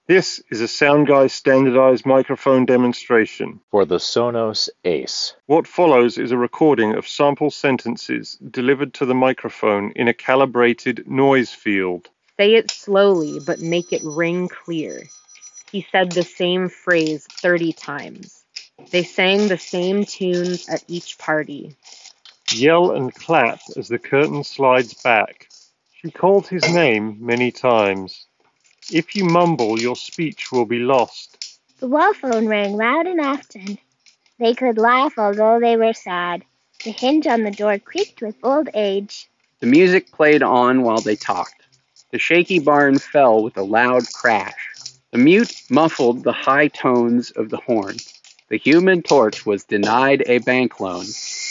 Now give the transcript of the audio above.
This is a SoundGuy standardized microphone demonstration. For the Sonos Ace. What follows is a recording of sample sentences delivered to the microphone in a calibrated noise field. Say it slowly, but make it ring clear. He said the same phrase 30 times. They sang the same tunes at each party. Yell and clap as the curtain slides back. She called his name many times. If you mumble, your speech will be lost. The wall phone rang loud and often. They could laugh although they were sad. The hinge on the door creaked with old age. The music played on while they talked. The shaky barn fell with a loud crash. The mute muffled the high tones of the horn. The Human Torch was denied a bank loan.